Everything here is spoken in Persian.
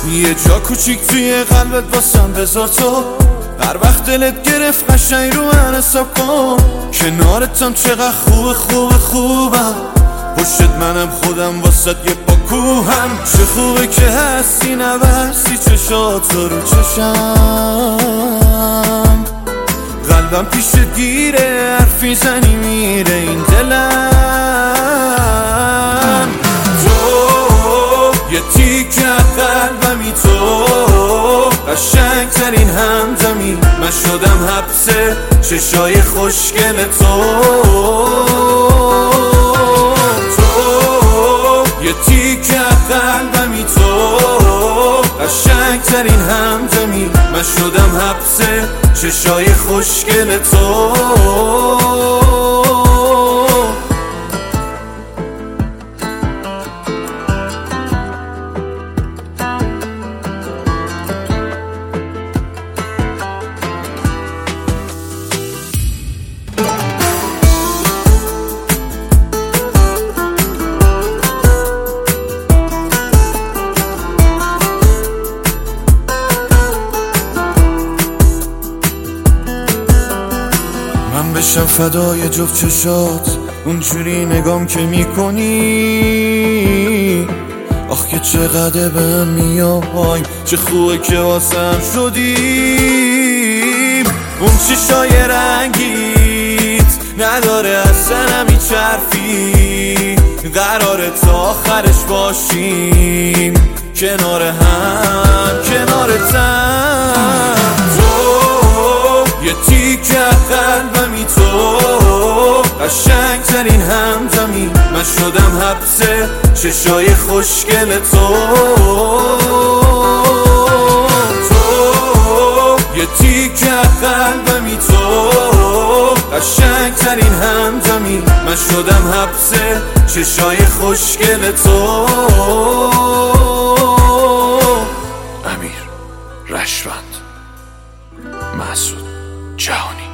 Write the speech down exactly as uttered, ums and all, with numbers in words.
یه جا کوچیک توی قلبت واسم بذار تو، هر وقت دلت گرفت قشنگ رو من حساب کن. کنارتم چقدر خوب خوب خوبم، پشت منم خودم واسد یه پاکوهم. چه خوبه که هستی نبستی چشات رو چشم، قلبم پیشت گیره حرفی زنی میره این دلم. تو یه تیکه قلبمی، تو قشنگ ترین همدمی، من شدم حبس چشای خوشگل تو. تو یه تیکه قلبمی، تو قشنگ ترین همدمی، من شدم حبس چشای خوشگل تو. من بشم فدای جفت چشات، اونجوری نگام که میکنی. آخ که چقدر بهم میای، چه خوبه که واسم شدیم. اون چشای رنگیت نداره اصلا هیچ حرفی، قراره تا آخرش باشیم کنار هم کنارتم. تو یه تیکه قلبمی، تو قشنگ ترین همدمی، من شدم حبس چشای خوشگل تو. تو یه تیکه قلبمی، تو قشنگ ترین همدمی، من شدم حبس چشای خوشگل تو. امیر رشوند، مسعود جهانی.